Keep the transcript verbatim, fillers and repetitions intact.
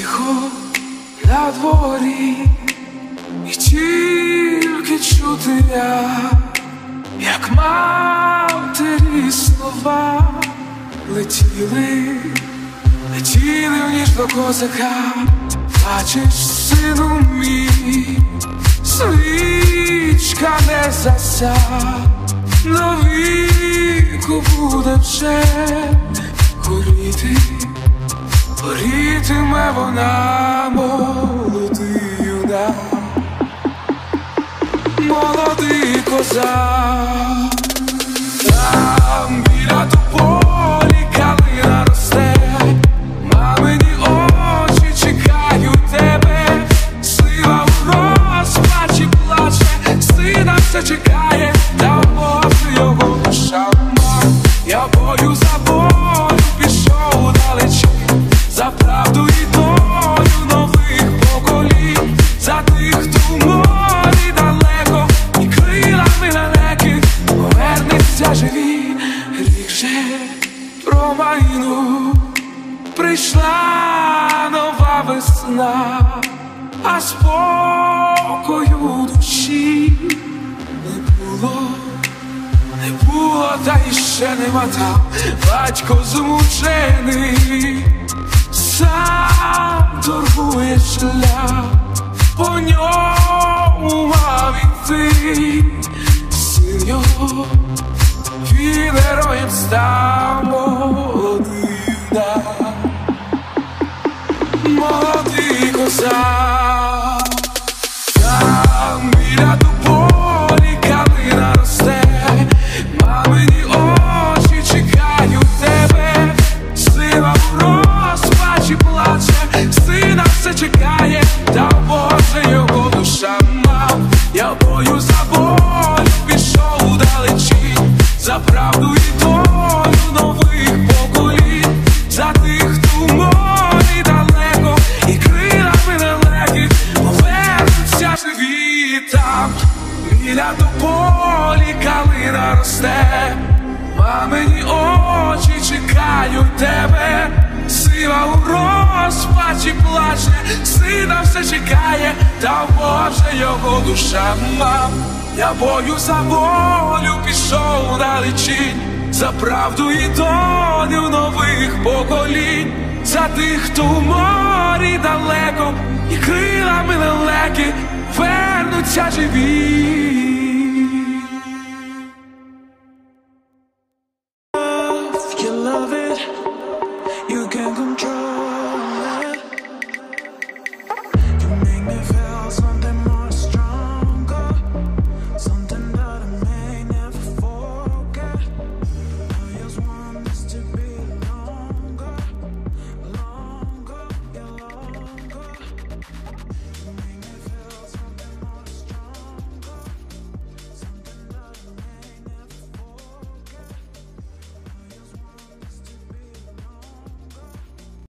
Тихо на дворі, і тільки чути я, як матері слова летіли, летіли в ніч до козака. Бачиш, сину мій, свічка не зася, до віку буде вже горіти, горітиме вона, молодий юнак, молодий козак. Там біля тополі калина росте, мамині очі чекають тебе, слива в розпачі плаче, сина все чекає, та може його душа ма. Я бою за волю пішов далечі, за правду і долю нових поколінь, за тих, хто в морі далеко і крилами далеки повернеться живі. Рік же промайнув, прийшла нова весна, а спокою душі не було, не було, та іще нема там. Батько змучений, сам торгує шлях, по ньому мав іти син його, він героєм став, молодий юнак, молодий козак. Там біля тополі калина росте, мамині очі чекають тебе, сила в розпачі плаче, сина все чекає, та Боже його душа мав. Я бою за волю пішов далечі, за правду і долю нових поколінь, за тих, хто в морі далеко і крилами далекі повернуться живі. Там біля тополі калина росте, мамині очі чекають тебе, сила у розпачі плаче, сина все чекає, та Боже його душа мав. Я бою за волю пішов далечінь, за правду і долю нових поколінь, за тих, хто в морі далеко і крилами далекі вернуться живі.